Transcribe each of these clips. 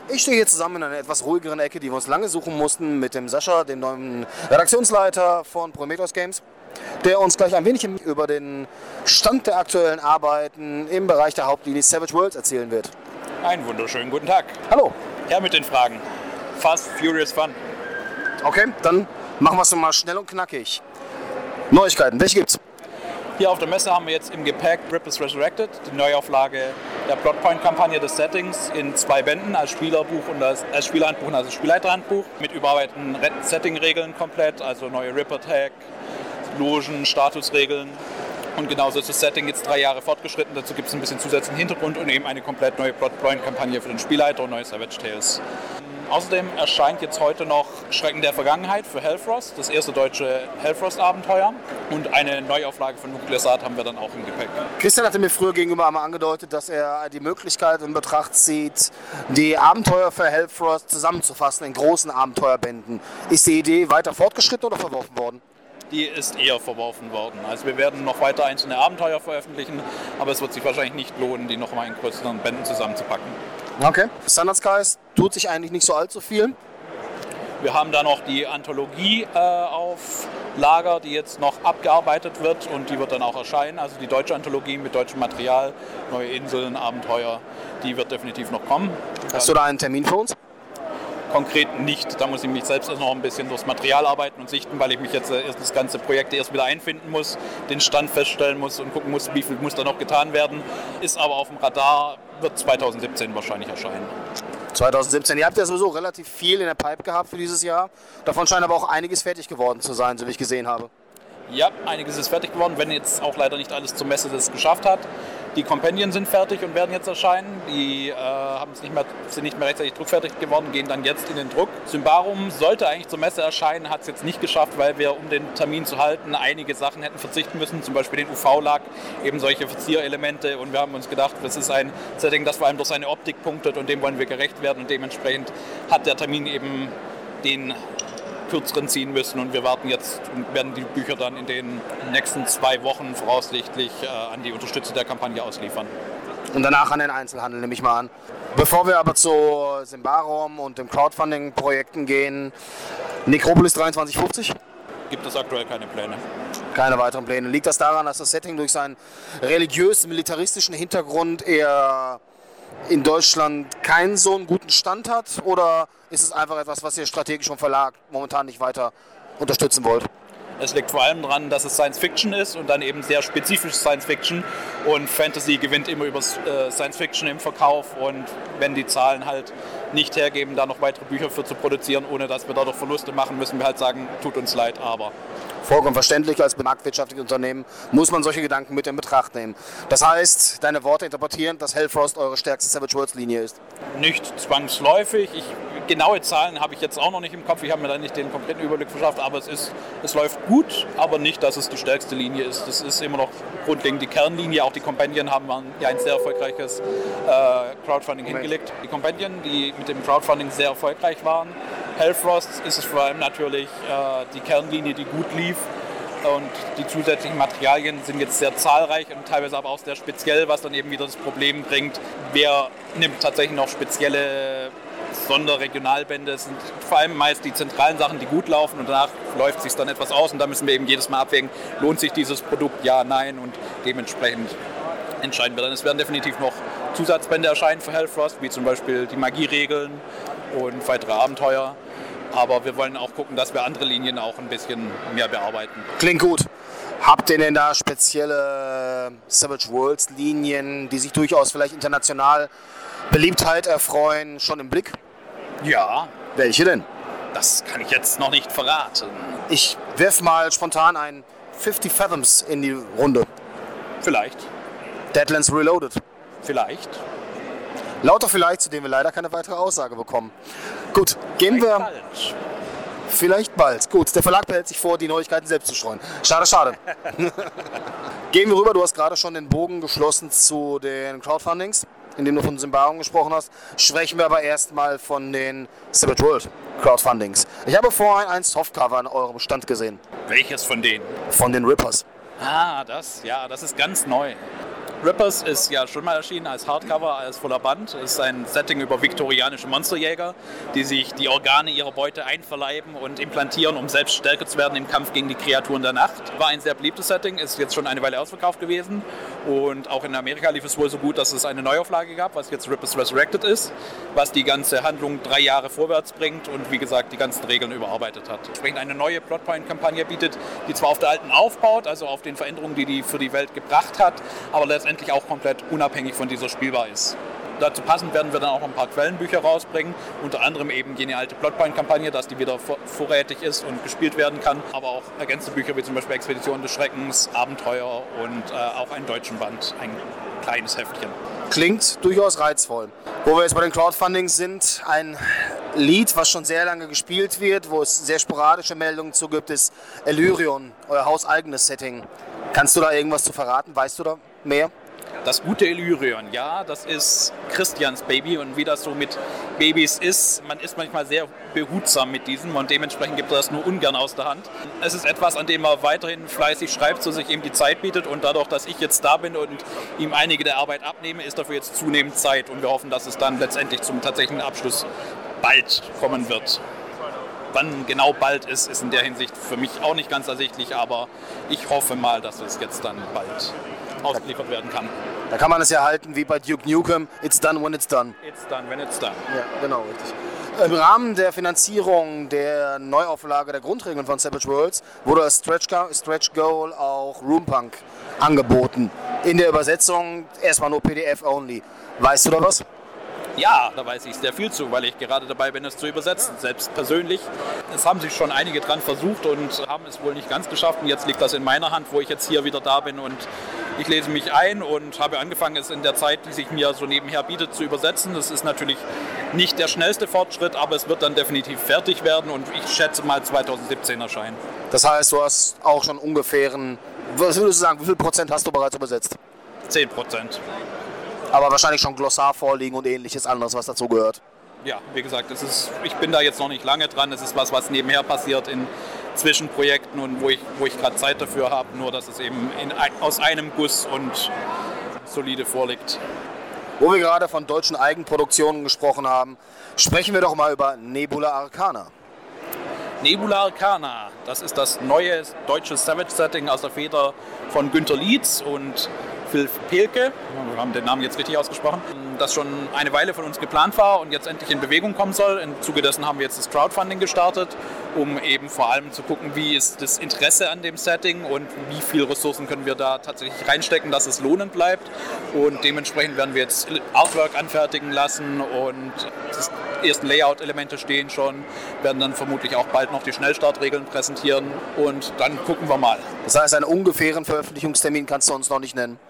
Ich stehe hier zusammen in einer etwas ruhigeren Ecke, die wir uns lange suchen mussten, mit dem Sascha, dem neuen Redaktionsleiter von Prometheus Games, der uns gleich ein wenig über den Stand der aktuellen Arbeiten im Bereich der Hauptlinie Savage Worlds erzählen wird. Einen wunderschönen guten Tag. Hallo. Ja, mit den Fragen. Fast, Furious, Fun. Okay, dann machen wir es mal schnell und knackig. Neuigkeiten, welche gibt's? Hier auf der Messe haben wir jetzt im Gepäck Ripples Resurrected, die Neuauflage der Plotpoint-Kampagne des Settings in 2 Bänden als Spielerbuch und als Spielhandbuch und als Spielleiterhandbuch mit überarbeiteten Setting-Regeln komplett, also neue Ripper-Tag, Logen, Statusregeln. Und genauso ist das Setting jetzt 3 Jahre fortgeschritten. Dazu gibt es ein bisschen zusätzlichen Hintergrund und eben eine komplett neue Plotpoint-Kampagne für den Spielleiter und neue Savage Tales. Außerdem erscheint jetzt heute noch Schrecken der Vergangenheit für Hellfrost, das erste deutsche Hellfrost-Abenteuer. Und eine Neuauflage von Nuclear Assault haben wir dann auch im Gepäck. Christian hatte mir früher gegenüber einmal angedeutet, dass er die Möglichkeit in Betracht zieht, die Abenteuer für Hellfrost zusammenzufassen in großen Abenteuerbänden. Ist die Idee weiter fortgeschritten oder verworfen worden? Die ist eher verworfen worden. Also wir werden noch weiter einzelne Abenteuer veröffentlichen, aber es wird sich wahrscheinlich nicht lohnen, die noch mal in größeren Bänden zusammenzupacken. Okay. Standard Skies tut sich eigentlich nicht so allzu viel. Wir haben da noch die Anthologie auf Lager, die jetzt noch abgearbeitet wird und die wird dann auch erscheinen. Also die deutsche Anthologie mit deutschem Material, neue Inseln, Abenteuer, die wird definitiv noch kommen. Hast du da einen Termin für uns? Konkret nicht. Da muss ich mich selbst noch ein bisschen durchs Material arbeiten und sichten, weil ich mich jetzt erst das ganze Projekt erst wieder einfinden muss, den Stand feststellen muss und gucken muss, wie viel muss da noch getan werden. Ist aber auf dem Radar, wird 2017 wahrscheinlich erscheinen. 2017. Ihr habt ja sowieso relativ viel in der Pipe gehabt für dieses Jahr. Davon scheint aber auch einiges fertig geworden zu sein, so wie ich gesehen habe. Ja, einiges ist fertig geworden, wenn jetzt auch leider nicht alles zur Messe das geschafft hat. Die Companion sind fertig und werden jetzt erscheinen. Die sind nicht mehr rechtzeitig druckfertig geworden, gehen dann jetzt in den Druck. Symbarum sollte eigentlich zur Messe erscheinen, hat es jetzt nicht geschafft, weil wir, um den Termin zu halten, einige Sachen hätten verzichten müssen. Zum Beispiel den UV-Lack, eben solche Verzierelemente. Und wir haben uns gedacht, das ist ein Setting, das vor allem durch seine Optik punktet und dem wollen wir gerecht werden. Und dementsprechend hat der Termin eben den kürzeren ziehen müssen und wir warten jetzt und werden die Bücher dann in den nächsten 2 Wochen voraussichtlich an die Unterstützer der Kampagne ausliefern. Und danach an den Einzelhandel, nehme ich mal an. Bevor wir aber zu Symbarum und den Crowdfunding-Projekten gehen, Necropolis 2350? Gibt es aktuell keine Pläne. Keine weiteren Pläne. Liegt das daran, dass das Setting durch seinen religiös-militaristischen Hintergrund eher in Deutschland keinen so einen guten Stand hat? Oder ist es einfach etwas, was ihr strategisch vom Verlag momentan nicht weiter unterstützen wollt? Es liegt vor allem daran, dass es Science Fiction ist und dann eben sehr spezifisch Science Fiction. Und Fantasy gewinnt immer über Science Fiction im Verkauf. Und wenn die Zahlen halt nicht hergeben, da noch weitere Bücher für zu produzieren, ohne dass wir dadurch Verluste machen, müssen wir halt sagen, tut uns leid, aber. Vollkommen verständlich, als marktwirtschaftliches Unternehmen muss man solche Gedanken mit in Betracht nehmen. Das heißt, deine Worte interpretieren, dass Hellfrost eure stärkste Savage Worlds Linie ist? Nicht zwangsläufig. Genaue Zahlen habe ich jetzt auch noch nicht im Kopf. Ich habe mir da nicht den kompletten Überblick verschafft, aber es läuft gut, aber nicht, dass es die stärkste Linie ist. Das ist immer noch grundlegend die Kernlinie. Auch die Companion haben ja ein sehr erfolgreiches Crowdfunding hingelegt. Die Companion, die mit dem Crowdfunding sehr erfolgreich waren. Hellfrost ist es vor allem natürlich die Kernlinie, die gut lief. Und die zusätzlichen Materialien sind jetzt sehr zahlreich und teilweise aber auch sehr speziell, was dann eben wieder das Problem bringt, wer nimmt tatsächlich noch spezielle Sonderregionalbände. Es sind vor allem meist die zentralen Sachen, die gut laufen und danach läuft es sich dann etwas aus und da müssen wir eben jedes Mal abwägen, lohnt sich dieses Produkt, ja, nein, und dementsprechend entscheiden wir dann. Es werden definitiv noch Zusatzbände erscheinen für Hellfrost, wie zum Beispiel die Magieregeln und weitere Abenteuer. Aber wir wollen auch gucken, dass wir andere Linien auch ein bisschen mehr bearbeiten. Klingt gut. Habt ihr denn da spezielle Savage Worlds Linien, die sich durchaus vielleicht international Beliebtheit erfreuen, schon im Blick? Ja. Welche denn? Das kann ich jetzt noch nicht verraten. Ich werf mal spontan ein 50 Fathoms in die Runde. Vielleicht. Deadlands Reloaded. Vielleicht. Lauter vielleicht, zu dem wir leider keine weitere Aussage bekommen. Gut, gehen wir. Bald. Vielleicht bald. Gut, der Verlag behält sich vor, die Neuigkeiten selbst zu streuen. Schade, schade. Gehen wir rüber, du hast gerade schon den Bogen geschlossen zu den Crowdfundings, indem du von Symbarum gesprochen hast. Sprechen wir aber erstmal von den Savage World Crowdfundings. Ich habe vorhin ein Softcover an eurem Stand gesehen. Welches von denen? Von den Rippers. Ah, das ist ganz neu. Rippers ist ja schon mal erschienen als Hardcover, als voller Band. Es ist ein Setting über viktorianische Monsterjäger, die sich die Organe ihrer Beute einverleiben und implantieren, um selbst stärker zu werden im Kampf gegen die Kreaturen der Nacht. War ein sehr beliebtes Setting, ist jetzt schon eine Weile ausverkauft gewesen. Und auch in Amerika lief es wohl so gut, dass es eine Neuauflage gab, was jetzt Rippers Resurrected ist, was die ganze Handlung 3 Jahre vorwärts bringt und wie gesagt die ganzen Regeln überarbeitet hat. Entsprechend eine neue Plotpoint-Kampagne bietet, die zwar auf der alten aufbaut, also auf den Veränderungen, die für die Welt gebracht hat, aber letztendlich auch komplett unabhängig von dieser spielbar ist. Dazu passend werden wir dann auch ein paar Quellenbücher rausbringen, unter anderem eben jene alte Plotpoint-Kampagne, dass die wieder vorrätig ist und gespielt werden kann, aber auch ergänzende Bücher wie zum Beispiel Expedition des Schreckens, Abenteuer und auch einen deutschen Band, ein kleines Heftchen. Klingt durchaus reizvoll. Wo wir jetzt bei den Crowdfundings sind, ein Lied, was schon sehr lange gespielt wird, wo es sehr sporadische Meldungen zu gibt, ist Ellyrion, euer hauseigenes Setting. Kannst du da irgendwas zu verraten? Weißt du da mehr? Das gute Ellyrion, ja, das ist Christians Baby und wie das so mit Babys ist, man ist manchmal sehr behutsam mit diesem und dementsprechend gibt er das nur ungern aus der Hand. Es ist etwas, an dem er weiterhin fleißig schreibt, so sich ihm die Zeit bietet und dadurch, dass ich jetzt da bin und ihm einige der Arbeit abnehme, ist dafür jetzt zunehmend Zeit und wir hoffen, dass es dann letztendlich zum tatsächlichen Abschluss bald kommen wird. Wann genau bald ist in der Hinsicht für mich auch nicht ganz ersichtlich, aber ich hoffe mal, dass es jetzt dann bald ausgeliefert werden kann. Da kann man es ja halten wie bei Duke Nukem, it's done when it's done. It's done when it's done. Ja, genau, richtig. Im Rahmen der Finanzierung der Neuauflage der Grundregeln von Savage Worlds wurde als Stretch Goal auch Roompunk angeboten. In der Übersetzung erstmal nur PDF only. Weißt du da was? Ja, da weiß ich sehr viel zu, weil ich gerade dabei bin, es zu übersetzen, selbst persönlich. Es haben sich schon einige dran versucht und haben es wohl nicht ganz geschafft. Und jetzt liegt das in meiner Hand, wo ich jetzt hier wieder da bin und ich lese mich ein und habe angefangen, es in der Zeit, die sich mir so nebenher bietet, zu übersetzen. Das ist natürlich nicht der schnellste Fortschritt, aber es wird dann definitiv fertig werden und ich schätze mal 2017 erscheinen. Das heißt, du hast auch schon ungefähr, was würdest du sagen, wie viel Prozent hast du bereits übersetzt? 10%. Aber wahrscheinlich schon Glossar vorliegen und ähnliches anderes, was dazu gehört. Ja, wie gesagt, ich bin da jetzt noch nicht lange dran. Es ist was nebenher passiert in Zwischenprojekten und wo ich gerade Zeit dafür habe. Nur, dass es eben aus einem Guss und solide vorliegt. Wo wir gerade von deutschen Eigenproduktionen gesprochen haben, sprechen wir doch mal über Nebula Arcana. Nebula Arcana, das ist das neue deutsche Savage-Setting aus der Feder von Günter Lietz und Phil Pelke, wir haben den Namen jetzt richtig ausgesprochen, das schon eine Weile von uns geplant war und jetzt endlich in Bewegung kommen soll. Im Zuge dessen haben wir jetzt das Crowdfunding gestartet, um eben vor allem zu gucken, wie ist das Interesse an dem Setting und wie viele Ressourcen können wir da tatsächlich reinstecken, dass es lohnend bleibt. Und dementsprechend werden wir jetzt Artwork anfertigen lassen und die ersten Layout-Elemente stehen schon, werden dann vermutlich auch bald noch die Schnellstartregeln präsentieren und dann gucken wir mal. Das heißt, einen ungefähren Veröffentlichungstermin kannst du uns noch nicht nennen?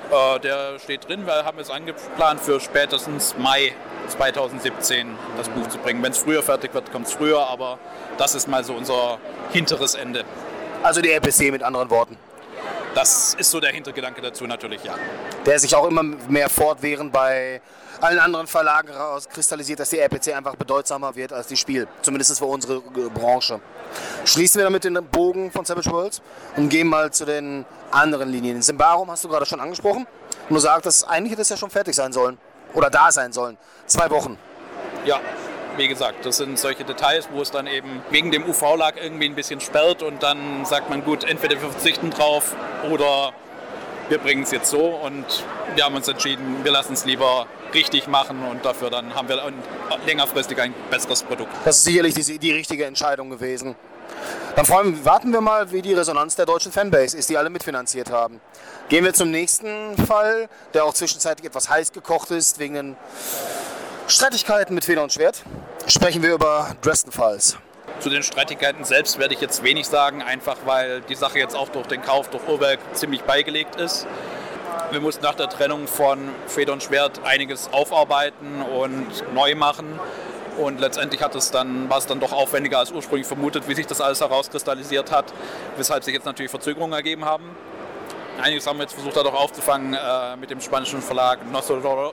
Der steht drin, wir haben es angeplant für spätestens Mai 2017 das Buch zu bringen. Wenn es früher fertig wird, kommt es früher, aber das ist mal so unser hinteres Ende. Also die RPC mit anderen Worten? Das ist so der Hintergedanke dazu natürlich, ja. Der sich auch immer mehr fortwährend bei allen anderen Verlagen herauskristallisiert, dass die RPC einfach bedeutsamer wird als die Spiel. Zumindest für unsere Branche. Schließen wir damit den Bogen von Savage Worlds und gehen mal zu den anderen Linien. Symbaroum hast du gerade schon angesprochen. Und du sagst, eigentlich hätte es ja schon fertig sein sollen. Oder da sein sollen. 2 Wochen. Ja, wie gesagt, das sind solche Details, wo es dann eben wegen dem UV-Lag irgendwie ein bisschen sperrt und dann sagt man, gut, entweder wir verzichten drauf oder wir bringen es jetzt so und wir haben uns entschieden, wir lassen es lieber richtig machen und dafür dann haben wir längerfristig ein besseres Produkt. Das ist sicherlich die richtige Entscheidung gewesen. Dann warten wir mal, wie die Resonanz der deutschen Fanbase ist, die alle mitfinanziert haben. Gehen wir zum nächsten Fall, der auch zwischenzeitlich etwas heiß gekocht ist wegen den Streitigkeiten mit Feder und Schwert. Sprechen wir über Dresden Files. Zu den Streitigkeiten selbst werde ich jetzt wenig sagen, einfach weil die Sache jetzt auch durch den Kauf durch Urwerk ziemlich beigelegt ist. Wir mussten nach der Trennung von Feder und Schwert einiges aufarbeiten und neu machen. Und letztendlich war es dann doch aufwendiger als ursprünglich vermutet, wie sich das alles herauskristallisiert hat, weshalb sich jetzt natürlich Verzögerungen ergeben haben. Einiges haben wir jetzt versucht, dadurch aufzufangen, mit dem spanischen Verlag Nossolorol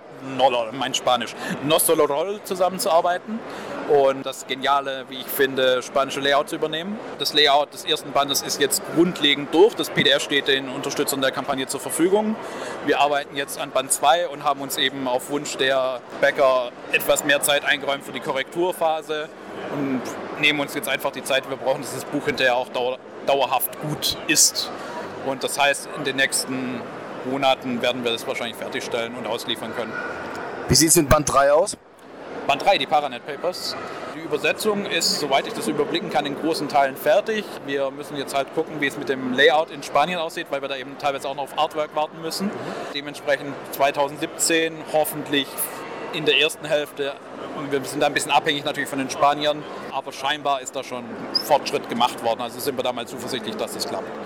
zusammenzuarbeiten und das geniale, wie ich finde, spanische Layout zu übernehmen. Das Layout des ersten Bandes ist jetzt grundlegend durch. Das PDF steht den Unterstützern der Kampagne zur Verfügung. Wir arbeiten jetzt an Band 2 und haben uns eben auf Wunsch der Bäcker etwas mehr Zeit eingeräumt für die Korrekturphase und nehmen uns jetzt einfach die Zeit, die wir brauchen, dass das Buch hinterher auch dauerhaft gut ist. Und das heißt, in den nächsten Monaten werden wir das wahrscheinlich fertigstellen und ausliefern können. Wie sieht es mit Band 3 aus? Band 3, die Paranet Papers. Die Übersetzung ist, soweit ich das überblicken kann, in großen Teilen fertig. Wir müssen jetzt halt gucken, wie es mit dem Layout in Spanien aussieht, weil wir da eben teilweise auch noch auf Artwork warten müssen. Dementsprechend 2017 hoffentlich in der ersten Hälfte. Wir sind da ein bisschen abhängig natürlich von den Spaniern, aber scheinbar ist da schon Fortschritt gemacht worden. Also sind wir da mal zuversichtlich, dass das klappt.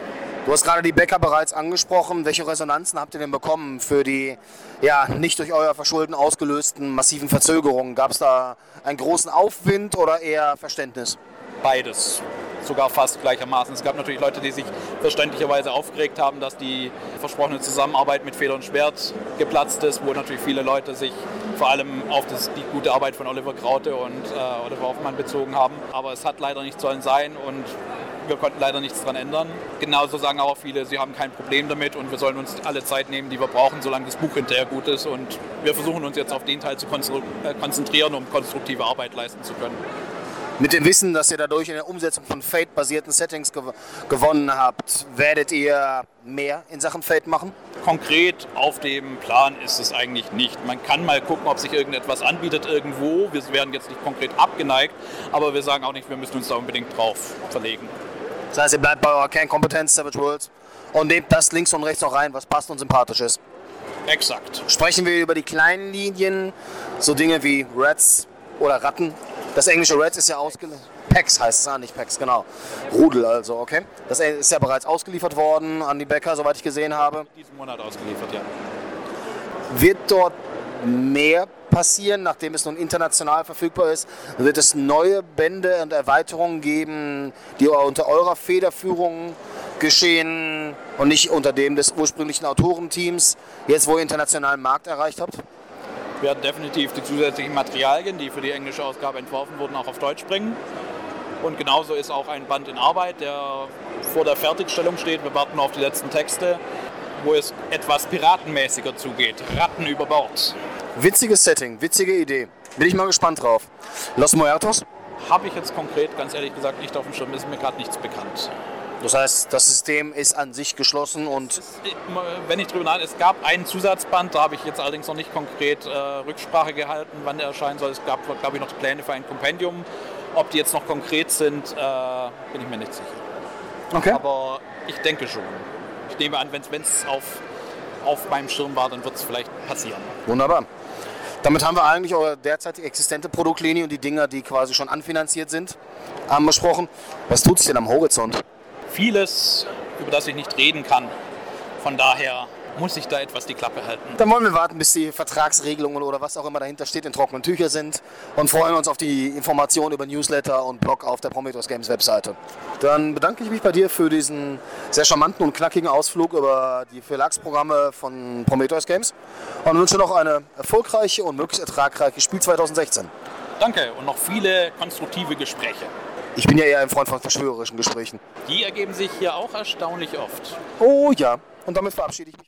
Du hast gerade die Bäcker bereits angesprochen. Welche Resonanzen habt ihr denn bekommen für die nicht durch euer Verschulden ausgelösten massiven Verzögerungen? Gab es da einen großen Aufwind oder eher Verständnis? Beides, sogar fast gleichermaßen. Es gab natürlich Leute, die sich verständlicherweise aufgeregt haben, dass die versprochene Zusammenarbeit mit Feder und Schwert geplatzt ist, wo natürlich viele Leute sich vor allem auf die gute Arbeit von Oliver Kraute und Oliver Hoffmann bezogen haben. Aber es hat leider nicht sollen sein und wir konnten leider nichts daran ändern. Genauso sagen auch viele, sie haben kein Problem damit und wir sollen uns alle Zeit nehmen, die wir brauchen, solange das Buch hinterher gut ist. Und wir versuchen uns jetzt auf den Teil zu konzentrieren, um konstruktive Arbeit leisten zu können. Mit dem Wissen, dass ihr dadurch in der Umsetzung von Fate-basierten Settings gewonnen habt, werdet ihr mehr in Sachen Fate machen? Konkret auf dem Plan ist es eigentlich nicht. Man kann mal gucken, ob sich irgendetwas anbietet irgendwo. Wir werden jetzt nicht konkret abgeneigt, aber wir sagen auch nicht, wir müssen uns da unbedingt drauf verlegen. Das heißt, ihr bleibt bei eurer Kernkompetenz Savage Worlds und nehmt das links und rechts noch rein, was passt und sympathisch ist. Exakt. Sprechen wir über die kleinen Linien, so Dinge wie Rats oder Ratten. Das englische Rats ist ja ausgeliefert. Packs heißt es, nicht Packs, genau. Rudel also, okay. Das ist ja bereits ausgeliefert worden an die Bäcker, soweit ich gesehen habe. Diesen Monat ausgeliefert, ja. Wird dort mehr passieren, nachdem es nun international verfügbar ist? Wird es neue Bände und Erweiterungen geben, die unter eurer Federführung geschehen und nicht unter dem des ursprünglichen Autorenteams, jetzt wo ihr internationalen Markt erreicht habt? Wir werden definitiv die zusätzlichen Materialien, die für die englische Ausgabe entworfen wurden, auch auf Deutsch bringen. Und genauso ist auch ein Band in Arbeit, der vor der Fertigstellung steht. Wir warten auf die letzten Texte, wo es etwas piratenmäßiger zugeht. Ratten über Bord. Witziges Setting, witzige Idee. Bin ich mal gespannt drauf. Los Muertos? Habe ich jetzt konkret, ganz ehrlich gesagt, nicht auf dem Schirm. Ist mir gerade nichts bekannt. Das heißt, das System ist an sich geschlossen und... Wenn ich drüber nachdenke, es gab einen Zusatzband, da habe ich jetzt allerdings noch nicht konkret Rücksprache gehalten, wann der erscheinen soll. Es gab, glaube ich, noch Pläne für ein Kompendium. Ob die jetzt noch konkret sind, bin ich mir nicht sicher. Okay. Aber ich denke schon. Ich nehme an, wenn es auf meinem Schirm war, dann wird es vielleicht passieren. Wunderbar. Damit haben wir eigentlich eure derzeit existente Produktlinie und die Dinger, die quasi schon anfinanziert sind, besprochen. Was tut sich denn am Horizont? Vieles, über das ich nicht reden kann. Von daher muss ich da etwas die Klappe halten. Dann wollen wir warten, bis die Vertragsregelungen oder was auch immer dahinter steht in trockenen Tüchern sind und freuen uns auf die Informationen über Newsletter und Blog auf der Prometheus Games Webseite. Dann bedanke ich mich bei dir für diesen sehr charmanten und knackigen Ausflug über die Verlagsprogramme von Prometheus Games und wünsche noch eine erfolgreiche und möglichst ertragreiche Spiel 2016. Danke und noch viele konstruktive Gespräche. Ich bin ja eher ein Freund von verschwörerischen Gesprächen. Die ergeben sich hier auch erstaunlich oft. Oh ja, und damit verabschiede ich mich.